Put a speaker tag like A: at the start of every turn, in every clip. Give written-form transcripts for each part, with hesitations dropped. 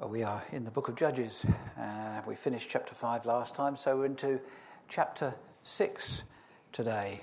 A: Well, we are in the book of Judges. We finished chapter 5 last time, so we're into chapter 6 today.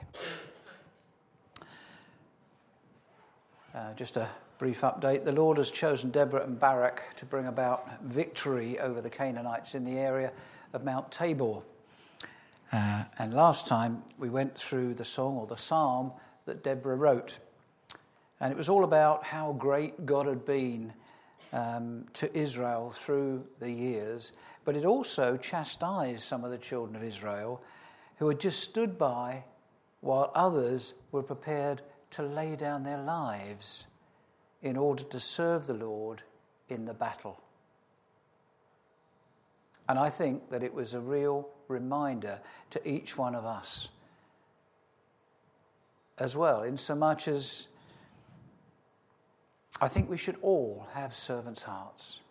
A: Just a brief update. The Lord has chosen Deborah and Barak to bring about victory over the Canaanites in the area of Mount Tabor. And last time we went through the song or the psalm that Deborah wrote. And it was all about how great God had been to Israel through the years, but it also chastised some of the children of Israel who had just stood by while others were prepared to lay down their lives in order to serve the Lord in the battle. And I think that it was a real reminder to each one of us as well, in so much as I think we should all have servants' hearts.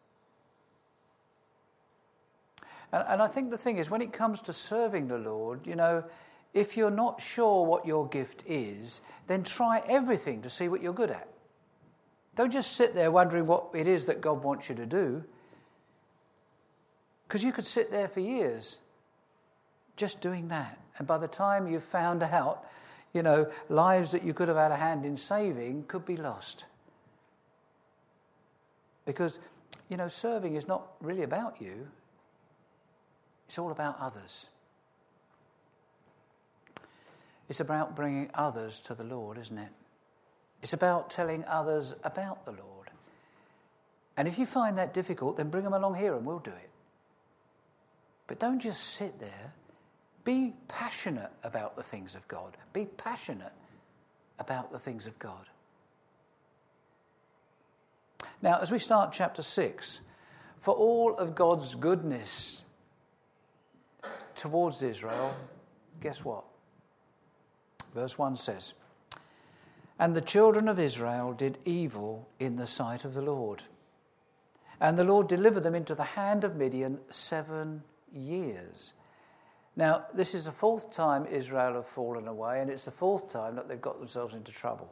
A: And I think the thing is, when it comes to serving the Lord, if you're not sure what your gift is, then try everything to see what you're good at. Don't just sit there wondering what it is that God wants you to do, because you could sit there for years just doing that. And by the time you've found out, lives that you could have had a hand in saving could be lost. Because, serving is not really about you. It's all about others. It's about bringing others to the Lord, isn't it? It's about telling others about the Lord. And if you find that difficult, then bring them along here and we'll do it. But don't just sit there. Be passionate about the things of God. Be passionate about the things of God. Now, as we start chapter 6, for all of God's goodness towards Israel, guess what? Verse 1 says, "And the children of Israel did evil in the sight of the Lord. And the Lord delivered them into the hand of Midian 7 years." Now, this is the fourth time Israel have fallen away, and it's the fourth time that they've got themselves into trouble.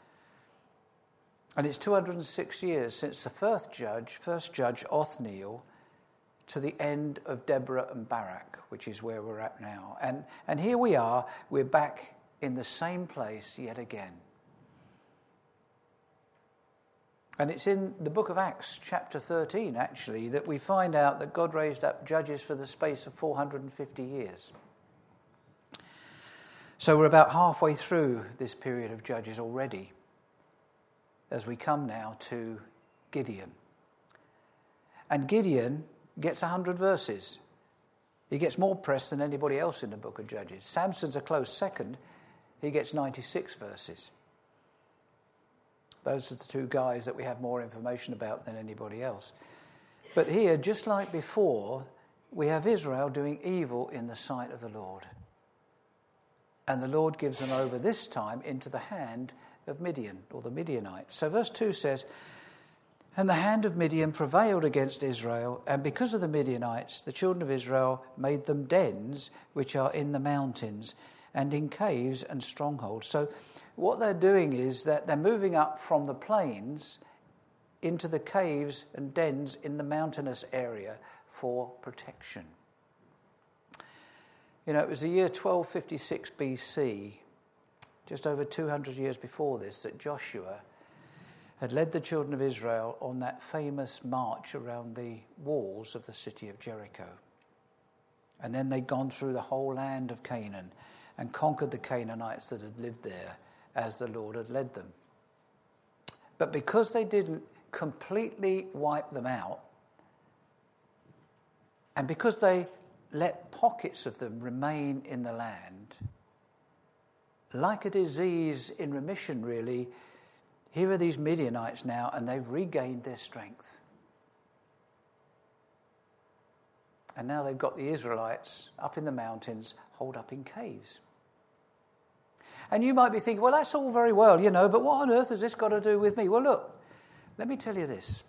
A: And it's 206 years since the first judge, Othniel, to the end of Deborah and Barak, which is where we're at now. And here we are, we're back in the same place yet again. And it's in the book of Acts, chapter 13, actually, that we find out that God raised up judges for the space of 450 years. So we're about halfway through this period of judges already, as we come now to Gideon. And Gideon gets 100 verses. He gets more press than anybody else in the book of Judges. Samson's a close second. He gets 96 verses. Those are the two guys that we have more information about than anybody else. But here, just like before, we have Israel doing evil in the sight of the Lord. And the Lord gives them over this time into the hand of Midian, or the Midianites. So verse 2 says, "And the hand of Midian prevailed against Israel, and because of the Midianites, the children of Israel made them dens which are in the mountains, and in caves and strongholds." So what they're doing is that they're moving up from the plains into the caves and dens in the mountainous area for protection. It was the year 1256 BC, just over 200 years before this, that Joshua had led the children of Israel on that famous march around the walls of the city of Jericho. And then they'd gone through the whole land of Canaan and conquered the Canaanites that had lived there as the Lord had led them. But because they didn't completely wipe them out, and because they let pockets of them remain in the land, like a disease in remission, really, here are these Midianites now, and they've regained their strength. And now they've got the Israelites up in the mountains, holed up in caves. And you might be thinking, well, that's all very well, but what on earth has this got to do with me? Well, look, let me tell you this.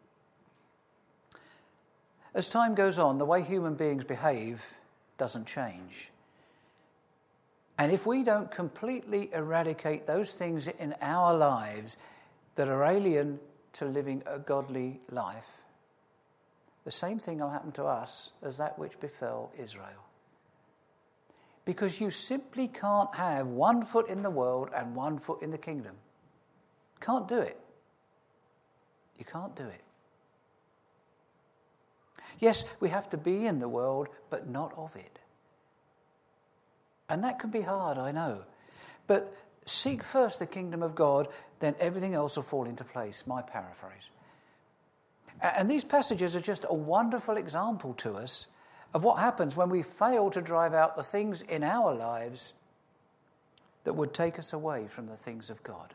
A: As time goes on, the way human beings behave doesn't change. And if we don't completely eradicate those things in our lives that are alien to living a godly life, the same thing will happen to us as that which befell Israel. Because you simply can't have 1 foot in the world and 1 foot in the kingdom. Can't do it. You can't do it. Yes, we have to be in the world, but not of it. And that can be hard, I know. But seek first the kingdom of God, then everything else will fall into place, my paraphrase. And these passages are just a wonderful example to us of what happens when we fail to drive out the things in our lives that would take us away from the things of God.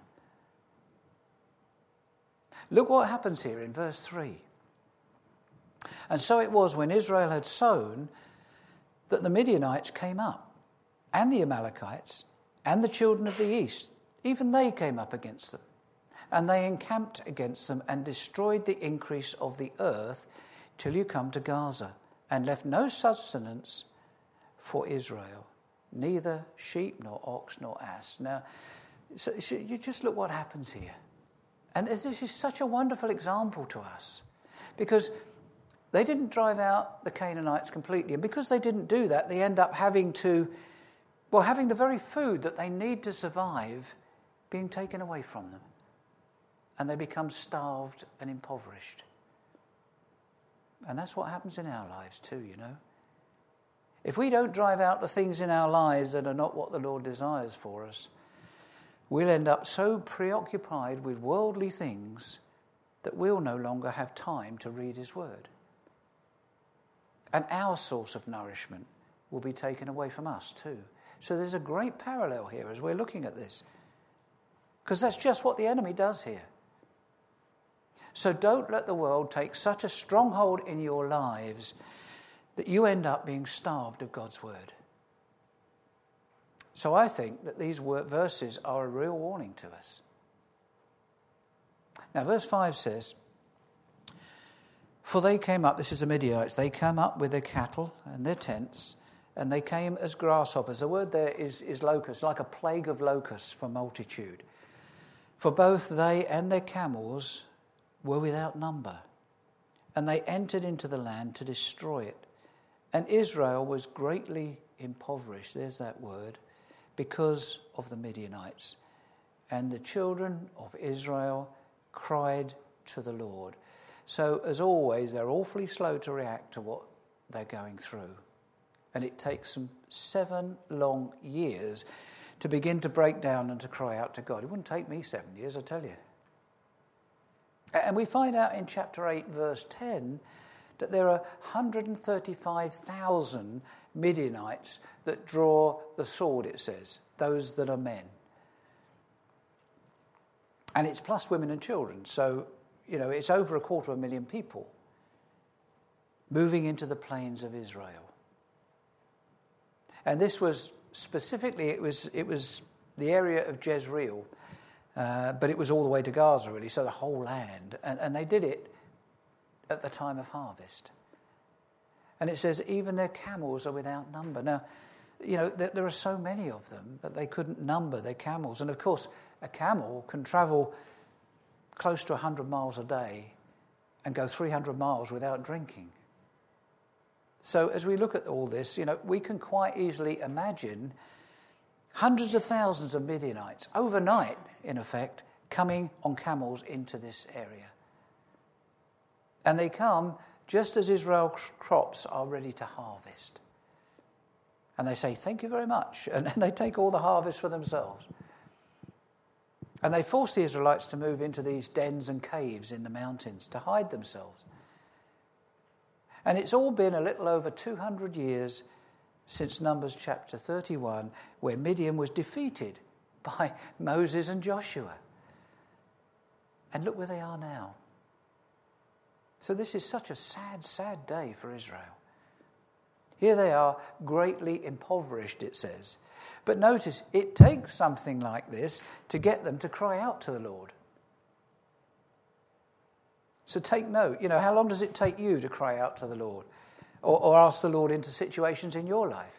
A: Look what happens here in verse 3. And so it was when Israel had sown that the Midianites came up, and the Amalekites, and the children of the east. Even they came up against them. And they encamped against them and destroyed the increase of the earth till you come to Gaza, and left no sustenance for Israel, neither sheep nor ox nor ass. Now, so you just look what happens here. And this is such a wonderful example to us, because they didn't drive out the Canaanites completely. And because they didn't do that, they end up having the very food that they need to survive being taken away from them. And they become starved and impoverished. And that's what happens in our lives too, you know. If we don't drive out the things in our lives that are not what the Lord desires for us, we'll end up so preoccupied with worldly things that we'll no longer have time to read his word. And our source of nourishment will be taken away from us too. So there's a great parallel here as we're looking at this. Because that's just what the enemy does here. So don't let the world take such a stronghold in your lives that you end up being starved of God's word. So I think that these verses are a real warning to us. Now verse 5 says, for they came up, this is the Midianites, they came up with their cattle and their tents, and they came as grasshoppers. The word there is locusts, like a plague of locusts for multitude. For both they and their camels were without number, and they entered into the land to destroy it. And Israel was greatly impoverished, there's that word, because of the Midianites. And the children of Israel cried to the Lord. So, as always, they're awfully slow to react to what they're going through. And it takes them 7 long years to begin to break down and to cry out to God. It wouldn't take me 7 years, I tell you. And we find out in chapter 8, verse 10, that there are 135,000 Midianites that draw the sword, it says, those that are men. And it's plus women and children. So, you know, it's over 250,000 people moving into the plains of Israel. And this was specifically, it was the area of Jezreel, but it was all the way to Gaza, really, so the whole land. And they did it at the time of harvest. And it says, even their camels are without number. Now, you know, there are so many of them that they couldn't number their camels. And of course, a camel can travel close to 100 miles a day and go 300 miles without drinking. So as we look at all this, you know, we can quite easily imagine hundreds of thousands of Midianites overnight, in effect, coming on camels into this area. And they come just as Israel's crops are ready to harvest. And they say, thank you very much. And they take all the harvest for themselves. And they force the Israelites to move into these dens and caves in the mountains to hide themselves. And it's all been a little over 200 years since Numbers chapter 31, where Midian was defeated by Moses and Joshua. And look where they are now. So this is such a sad, sad day for Israel. Here they are, greatly impoverished, it says. But notice, it takes something like this to get them to cry out to the Lord. So take note, you know, how long does it take you to cry out to the Lord? Or ask the Lord into situations in your life?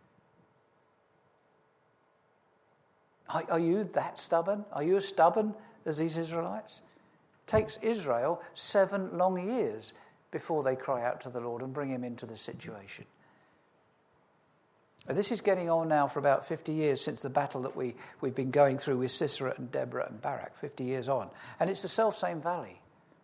A: Are you that stubborn? Are you as stubborn as these Israelites? It takes Israel 7 long years before they cry out to the Lord and bring him into the situation. And this is getting on now for about 50 years since the battle that we've been going through with Sisera and Deborah and Barak, 50 years on. And it's the self-same valley.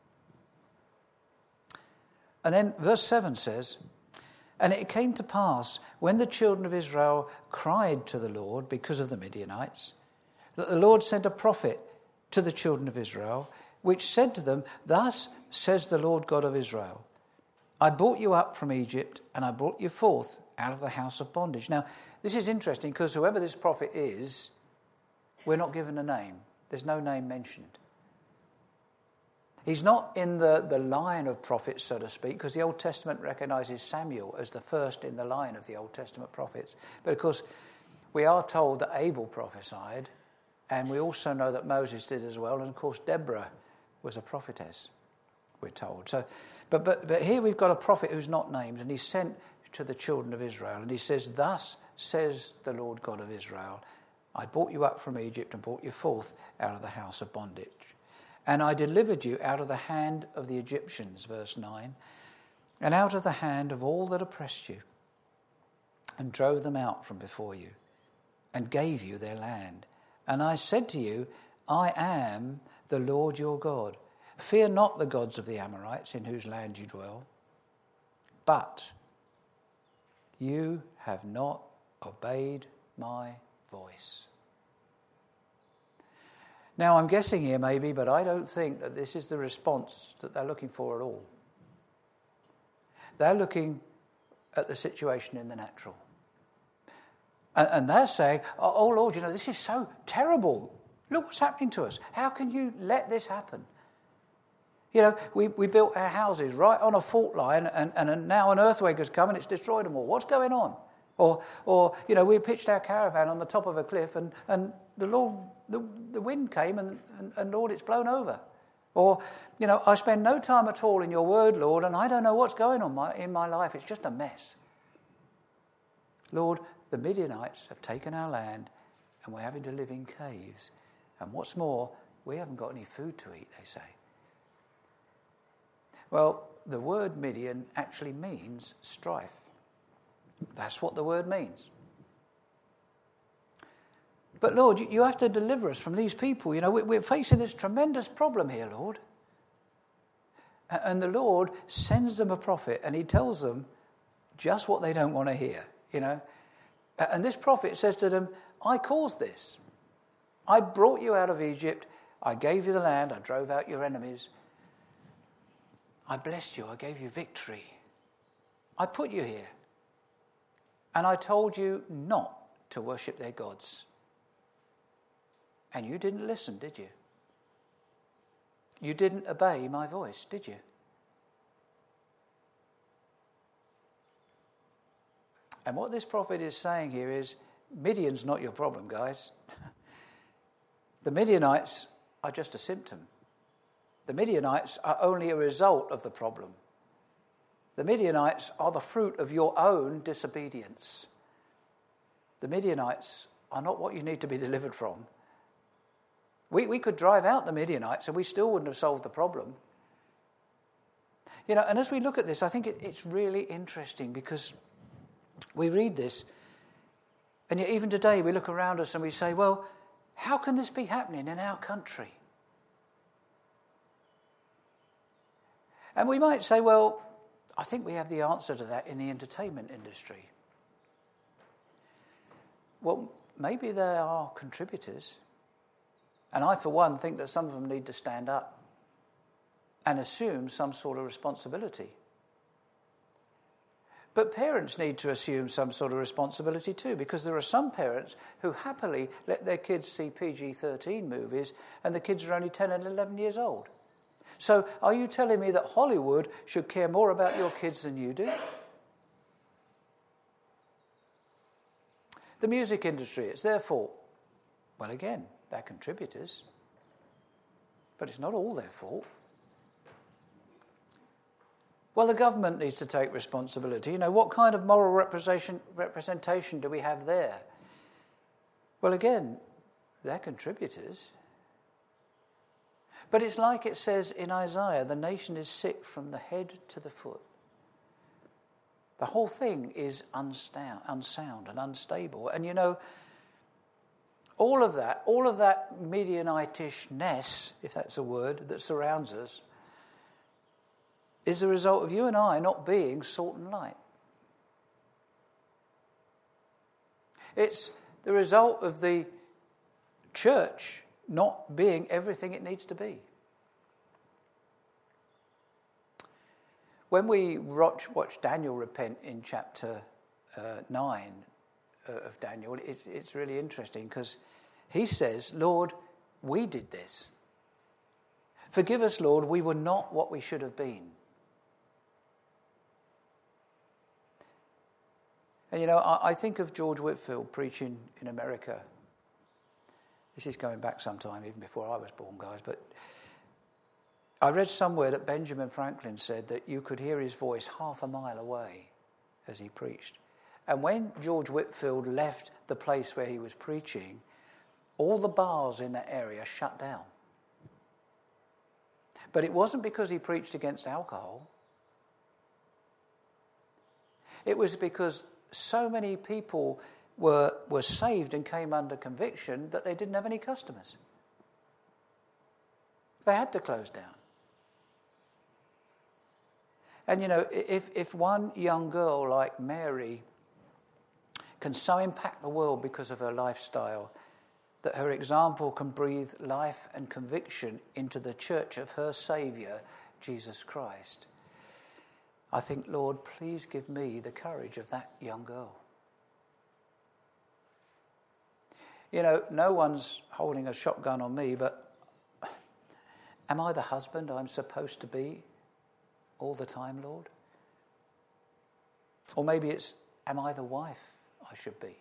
A: And then verse 7 says, "And it came to pass, when the children of Israel cried to the Lord because of the Midianites, that the Lord sent a prophet to the children of Israel, which said to them, Thus says the Lord God of Israel, I brought you up from Egypt, and I brought you forth out of the house of bondage." Now, this is interesting because whoever this prophet is, we're not given a name. There's no name mentioned. He's not in the line of prophets, so to speak, because the Old Testament recognizes Samuel as the first in the line of the Old Testament prophets. But of course, we are told that Abel prophesied, and we also know that Moses did as well, and of course Deborah was a prophetess, we're told. So, but here we've got a prophet who's not named, and he's sent to the children of Israel, and he says, "Thus says the Lord God of Israel, I brought you up from Egypt and brought you forth out of the house of bondage. And I delivered you out of the hand of the Egyptians," verse 9, "and out of the hand of all that oppressed you, and drove them out from before you, and gave you their land. And I said to you, I am the Lord your God. Fear not the gods of the Amorites in whose land you dwell. But you have not obeyed my voice." Now, I'm guessing here maybe, but I don't think that this is the response that they're looking for at all. They're looking at the situation in the natural. And they're saying, oh Lord, this is so terrible. Look what's happening to us. How can you let this happen? We built our houses right on a fault line, and now an earthquake has come and it's destroyed them all. What's going on? Or we pitched our caravan on the top of a cliff, and the Lord, the wind came, and Lord, it's blown over. Or, I spend no time at all in your word, Lord, and I don't know what's going on in my life. It's just a mess. Lord, the Midianites have taken our land, and we're having to live in caves. And what's more, we haven't got any food to eat, they say. Well, the word Midian actually means strife. That's what the word means. But Lord, you have to deliver us from these people. We're facing this tremendous problem here, Lord. And the Lord sends them a prophet, and he tells them just what they don't want to hear, And this prophet says to them, I caused this. I brought you out of Egypt. I gave you the land. I drove out your enemies. I blessed you. I gave you victory. I put you here. And I told you not to worship their gods. And you didn't listen, did you? You didn't obey my voice, did you? And what this prophet is saying here is, Midian's not your problem, guys. The Midianites are just a symptom. The Midianites are only a result of the problem. The Midianites are the fruit of your own disobedience. The Midianites are not what you need to be delivered from. We could drive out the Midianites and we still wouldn't have solved the problem. And as we look at this, I think it's really interesting because we read this, and yet even today we look around us and we say, well, how can this be happening in our country? And we might say, well, I think we have the answer to that in the entertainment industry. Well, maybe there are contributors. And I, for one, think that some of them need to stand up and assume some sort of responsibility. But parents need to assume some sort of responsibility too, because there are some parents who happily let their kids see PG-13 movies and the kids are only 10 and 11 years old. So are you telling me that Hollywood should care more about your kids than you do? The music industry, it's their fault. Well, again, they're contributors. But it's not all their fault. Well, the government needs to take responsibility. What kind of moral representation do we have there? Well, again, they're contributors. But it's like it says in Isaiah, the nation is sick from the head to the foot. The whole thing is unsound and unstable. And you know, all of that Midianitish-ness, if that's a word, that surrounds us, is the result of you and I not being salt and light. It's the result of the church not being everything it needs to be. When we watch Daniel repent in chapter 9 of Daniel, it's really interesting because he says, Lord, we did this. Forgive us, Lord, we were not what we should have been. And you know, I think of George Whitefield preaching in America. This is going back some time, even before I was born, guys. But I read somewhere that Benjamin Franklin said that you could hear his voice half a mile away as he preached. And when George Whitefield left the place where he was preaching, all the bars in that area shut down. But it wasn't because he preached against alcohol. It was because so many people were saved and came under conviction that they didn't have any customers. They had to close down. And you know, if one young girl like Mary can so impact the world because of her lifestyle that her example can breathe life and conviction into the church of her Saviour, Jesus Christ, I think, Lord, please give me the courage of that young girl. You know, no one's holding a shotgun on me, but am I the husband I'm supposed to be all the time, Lord? Or maybe it's, am I the wife I should be?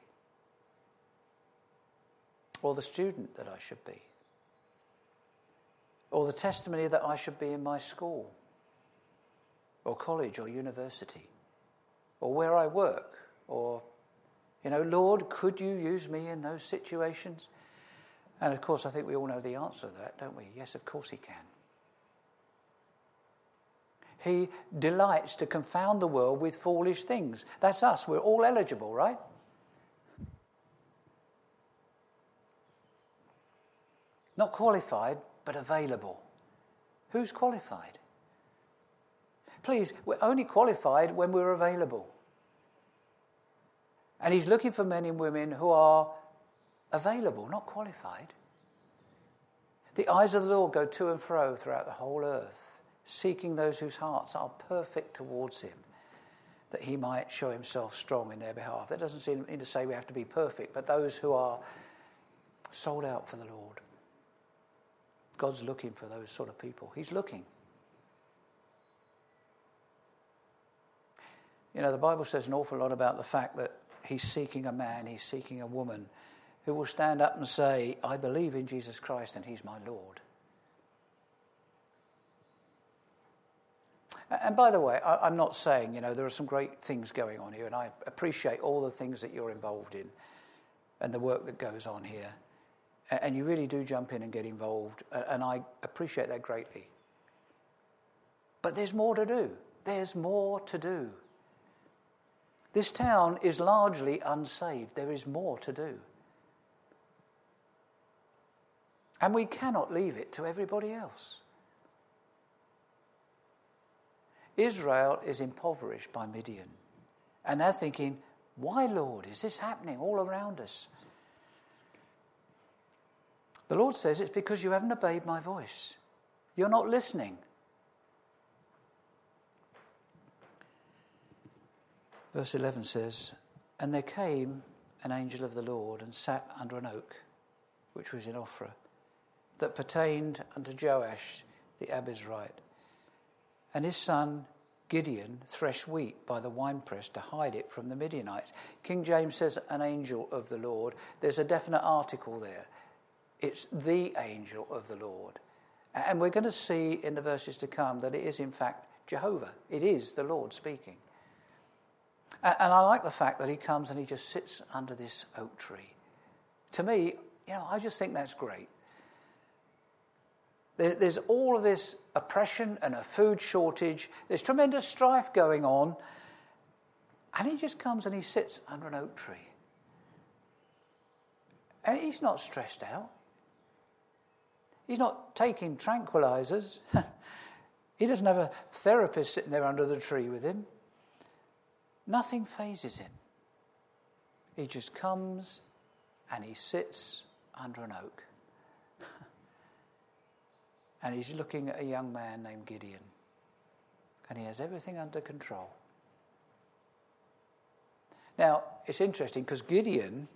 A: Or the student that I should be? Or the testimony that I should be in my school? Or college or university? Or where I work? Or, you know, Lord, could you use me in those situations? And of course, I think we all know the answer to that, don't we? Yes, of course he can. He delights to confound the world with foolish things. That's us. We're all eligible, right? Not qualified, but available. Who's qualified? Please, we're only qualified when we're available. And he's looking for men and women who are available, not qualified. The eyes of the Lord go to and fro throughout the whole earth, seeking those whose hearts are perfect towards him, that he might show himself strong in their behalf. That doesn't seem to say we have to be perfect, but those who are sold out for the Lord. God's looking for those sort of people. He's looking. You know, the Bible says an awful lot about the fact that he's seeking a man, he's seeking a woman who will stand up and say, I believe in Jesus Christ and he's my Lord. And by the way, I'm not saying, you know, there are some great things going on here, and I appreciate all the things that you're involved in and the work that goes on here. And you really do jump in and get involved, and I appreciate that greatly. But there's more to do. There's more to do. This town is largely unsaved. There is more to do. And we cannot leave it to everybody else. Israel is impoverished by Midian. And they're thinking, why, Lord, is this happening all around us? The Lord says it's because you haven't obeyed my voice. You're not listening. Verse 11 says, and there came an angel of the Lord and sat under an oak, which was in Ophrah, that pertained unto Joash the Abizrite. And his son Gideon threshed wheat by the winepress to hide it from the Midianites. King James says an angel of the Lord. There's a definite article there. It's the angel of the Lord. And we're going to see in the verses to come that it is in fact Jehovah. It is the Lord speaking. And I like the fact that he comes and he just sits under this oak tree. To me, you know, I just think that's great. There's all of this oppression and a food shortage. There's tremendous strife going on. And he just comes and he sits under an oak tree. And he's not stressed out. He's not taking tranquilizers. He doesn't have a therapist sitting there under the tree with him. Nothing phases him. He just comes and he sits under an oak. And he's looking at a young man named Gideon. And he has everything under control. Now, it's interesting because Gideon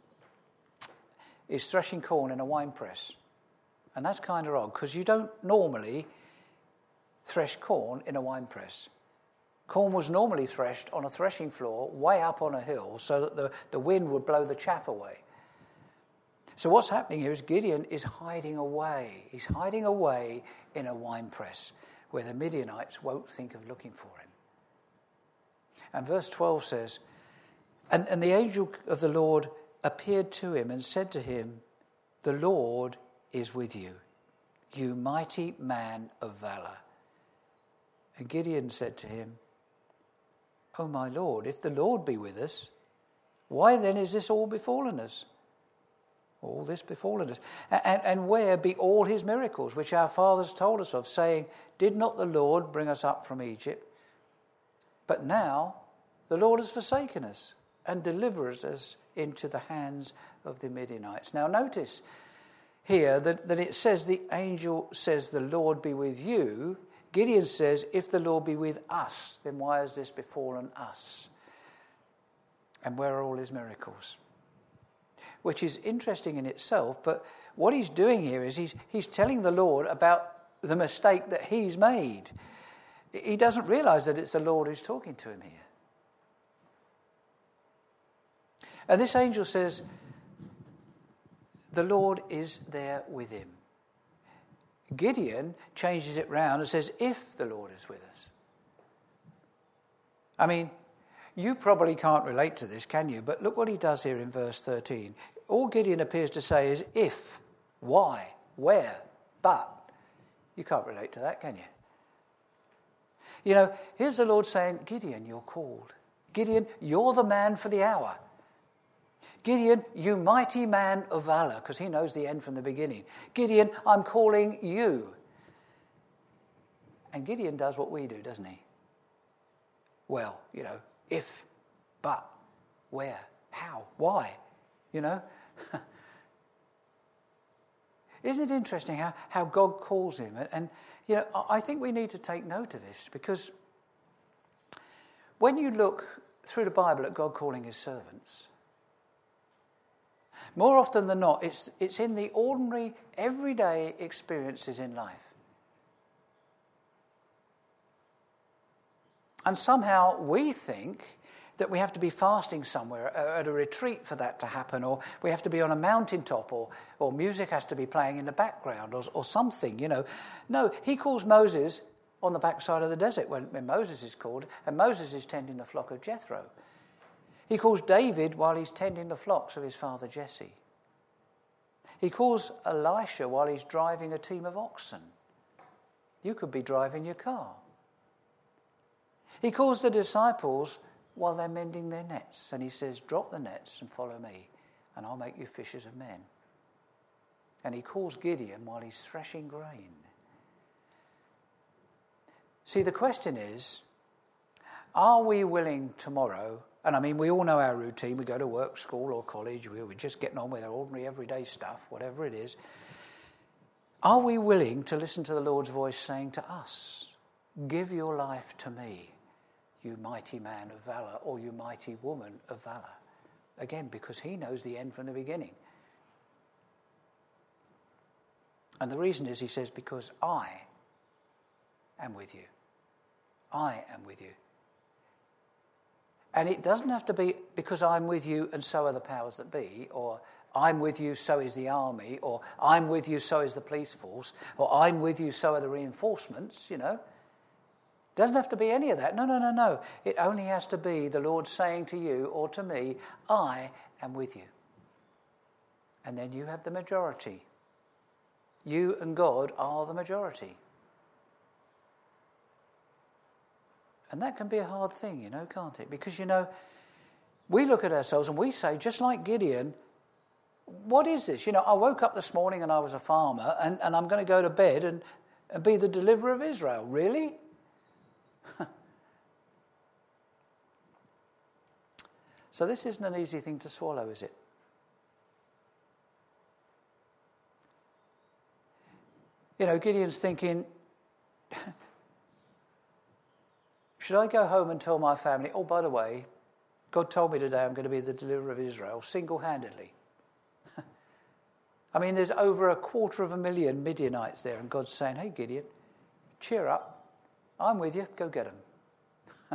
A: is threshing corn in a wine press. And that's kind of odd because you don't normally thresh corn in a wine press. Corn was normally threshed on a threshing floor way up on a hill so that the wind would blow the chaff away. So what's happening here is Gideon is hiding away. He's hiding away in a wine press where the Midianites won't think of looking for him. And verse 12 says, And the angel of the Lord appeared to him and said to him, "The Lord is with you, you mighty man of valor." And Gideon said to him, "O my Lord, if the Lord be with us, why then is this all befallen us? All this befallen us. And where be all his miracles, which our fathers told us of, saying, Did not the Lord bring us up from Egypt? But now the Lord has forsaken us and delivers us into the hands of the Midianites." Now notice here that it says the angel says, "The Lord be with you." Gideon says, "If the Lord be with us, then why has this befallen us? And where are all his miracles?" Which is interesting in itself, but what he's doing here is he's telling the Lord about the mistake that he's made. He doesn't realize that it's the Lord who's talking to him here. And this angel says, the Lord is there with him. Gideon changes it round and says, "If the Lord is with us." I mean, you probably can't relate to this, can you? But look what he does here in verse 13. All Gideon appears to say is if, why, where, but. You can't relate to that, can you? You know, here's the Lord saying, Gideon, you're called. Gideon, you're the man for the hour. Gideon, you mighty man of valor, because he knows the end from the beginning. Gideon, I'm calling you. And Gideon does what we do, doesn't he? Well, you know, if, but, where, how, why, you know? Isn't it interesting how God calls him? And, you know, I think we need to take note of this because when you look through the Bible at God calling his servants, more often than not, it's in the ordinary, everyday experiences in life. And somehow we think that we have to be fasting somewhere at a retreat for that to happen, or we have to be on a mountaintop, or music has to be playing in the background, or something, you know. No, he calls Moses on the backside of the desert when Moses is called, and Moses is tending the flock of Jethro. He calls David while he's tending the flocks of his father Jesse. He calls Elisha while he's driving a team of oxen. You could be driving your car. He calls the disciples while they're mending their nets, and he says, "Drop the nets and follow me, and I'll make you fishers of men." And he calls Gideon while he's threshing grain. See, the question is, are we willing tomorrow, and I mean, we all know our routine, we go to work, school or college, we're just getting on with our ordinary everyday stuff, whatever it is. Are we willing to listen to the Lord's voice saying to us, "Give your life to me, you mighty man of valor," or "you mighty woman of valor"? Again, because he knows the end from the beginning. And the reason is, he says, because I am with you. I am with you. And it doesn't have to be because I'm with you and so are the powers that be, or I'm with you, so is the army, or I'm with you, so is the police force, or I'm with you, so are the reinforcements, you know. It doesn't have to be any of that. No. It only has to be the Lord saying to you or to me, "I am with you." And then you have the majority You and God are the majority. And that can be a hard thing, can't it? Because, we look at ourselves and we say, just like Gideon, what is this? I woke up this morning and I was a farmer and I'm going to go to bed and be the deliverer of Israel. Really? So this isn't an easy thing to swallow, is it? Gideon's thinking, should I go home and tell my family, oh, by the way, God told me today I'm going to be the deliverer of Israel single-handedly. I mean, there's over 250,000 Midianites there, and God's saying, hey, Gideon, cheer up. I'm with you. Go get them.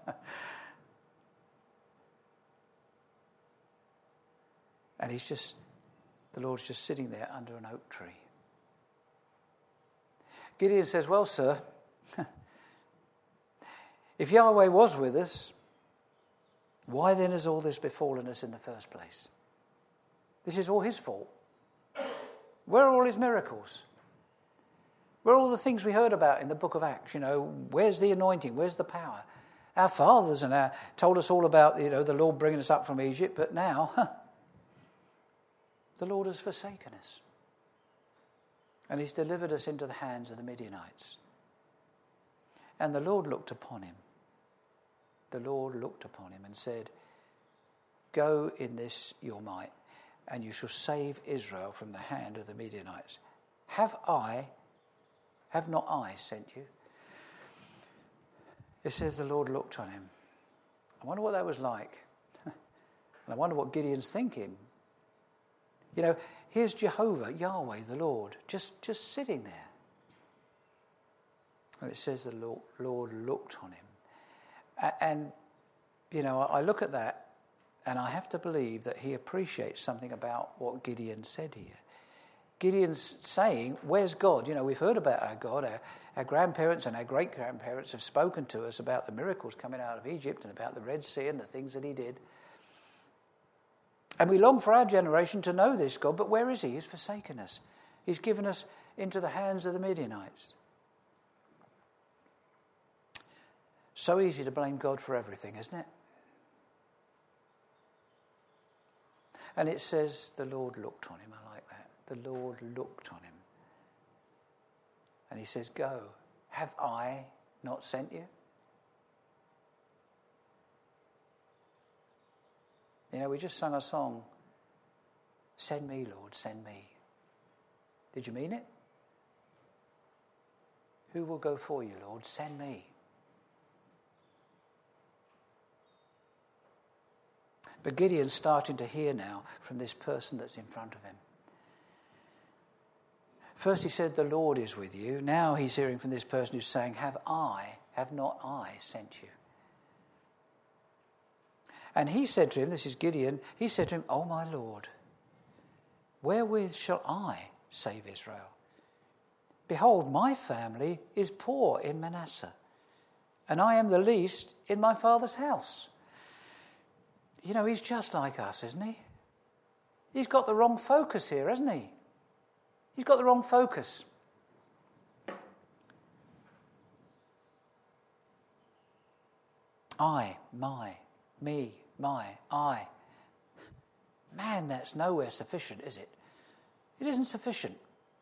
A: And the Lord's just sitting there under an oak tree. Gideon says, well, sir, if Yahweh was with us, why then has all this befallen us in the first place? This is all his fault. Where are all his miracles? Where are all the things we heard about in the book of Acts? Where's the anointing? Where's the power? Our fathers told us all about, the Lord bringing us up from Egypt, but now, the Lord has forsaken us. And he's delivered us into the hands of the Midianites. And the Lord looked upon him. The Lord looked upon him and said, go in this your might, and you shall save Israel from the hand of the Midianites. Have not I sent you? It says the Lord looked on him. I wonder what that was like. And I wonder what Gideon's thinking. Here's Jehovah, Yahweh, the Lord, just sitting there. And it says the Lord looked on him. And, I look at that and I have to believe that he appreciates something about what Gideon said here. Gideon's saying, where's God? We've heard about our God. Our grandparents and our great-grandparents have spoken to us about the miracles coming out of Egypt and about the Red Sea and the things that he did. And we long for our generation to know this God, but where is he? He's forsaken us. He's given us into the hands of the Midianites. So easy to blame God for everything, isn't it? And it says the Lord looked on him. I like that. The Lord looked on him. And he says, go. Have I not sent you? We just sung a song, send me, Lord, send me. Did you mean it? Who will go for you, Lord? Send me. But Gideon's starting to hear now from this person that's in front of him. First he said, the Lord is with you. Now he's hearing from this person who's saying, have not I sent you? And he said to him, this is Gideon, he said to him, oh my Lord, wherewith shall I save Israel? Behold, my family is poor in Manasseh, and I am the least in my father's house. He's just like us, isn't he? He's got the wrong focus here, hasn't he? He's got the wrong focus. I, my, me, my, I. Man, that's nowhere sufficient, is it? It isn't sufficient.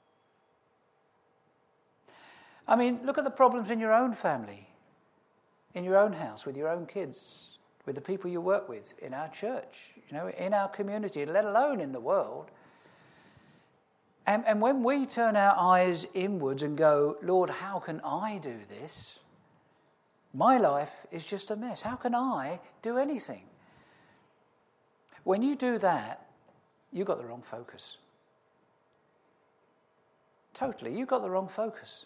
A: I mean, look at the problems in your own family, in your own house, with your own kids, with the people you work with, in our church, in our community, let alone in the world. And when we turn our eyes inwards and go, Lord, how can I do this? My life is just a mess. How can I do anything? When you do that, you've got the wrong focus. Totally, you've got the wrong focus.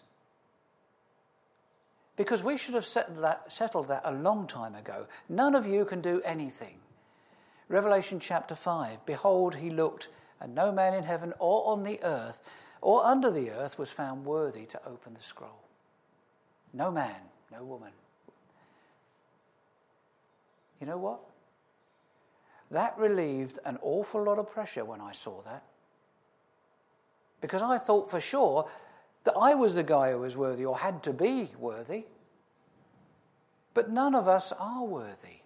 A: Because we should have settled that a long time ago. None of you can do anything. Revelation chapter 5, behold, he looked, and no man in heaven or on the earth or under the earth was found worthy to open the scroll. No man, no woman. You know what? That relieved an awful lot of pressure when I saw that. because I thought for sure that I was the guy who was worthy or had to be worthy. But none of us are worthy.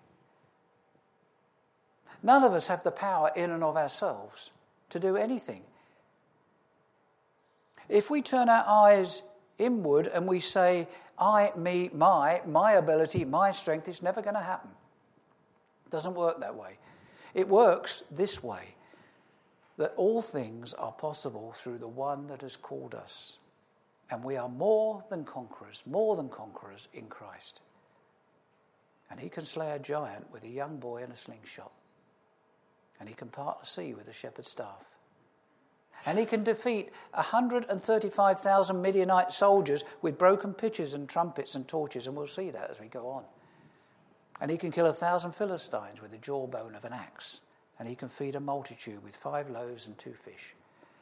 A: None of us have the power in and of ourselves to do anything. If we turn our eyes inward and we say, I, me, my ability, my strength, it's never going to happen. It doesn't work that way. It works this way, that all things are possible through the one that has called us. And we are more than conquerors in Christ. And he can slay a giant with a young boy in a slingshot. And he can part the sea with a shepherd's staff. And he can defeat 135,000 Midianite soldiers with broken pitchers and trumpets and torches, and we'll see that as we go on. And he can kill 1,000 Philistines with the jawbone of an axe. And he can feed a multitude with 5 loaves and 2 fish.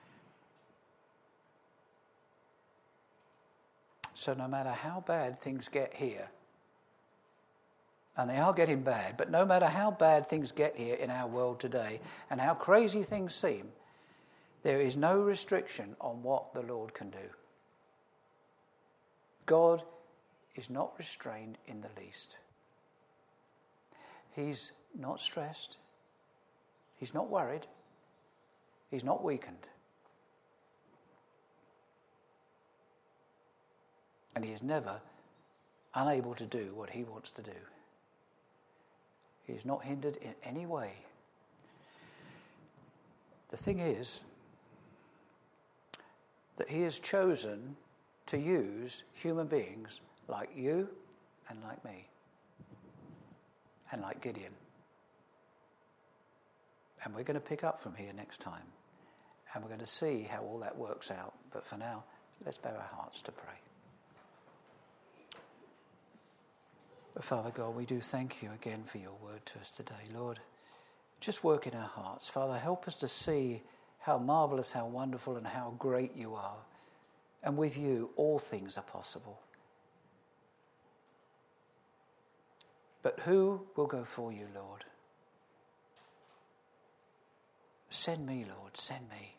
A: So no matter how bad things get here, and they are getting bad, but no matter how bad things get here in our world today and how crazy things seem, there is no restriction on what the Lord can do. God is not restrained in the least. He's not stressed. He's not worried. He's not weakened. And he is never unable to do what he wants to do. He is not hindered in any way. The thing is that he has chosen to use human beings like you and like me and like Gideon. And we're going to pick up from here next time. And we're going to see how all that works out. But for now, let's bow our hearts to pray. But Father God, we do thank you again for your word to us today. Lord, just work in our hearts. Father, help us to see how marvelous, how wonderful, and how great you are. And with you, all things are possible. But who will go for you, Lord? Send me, Lord, send me.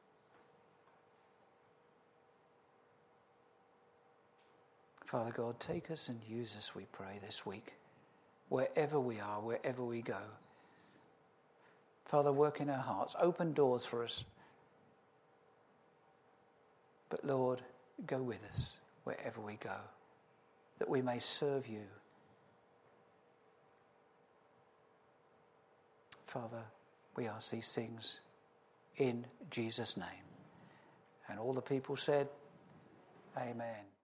A: Father God, take us and use us, we pray, this week. Wherever we are, wherever we go. Father, work in our hearts. Open doors for us. But Lord, go with us wherever we go, that we may serve you. Father, we ask these things in Jesus' name. And all the people said, Amen.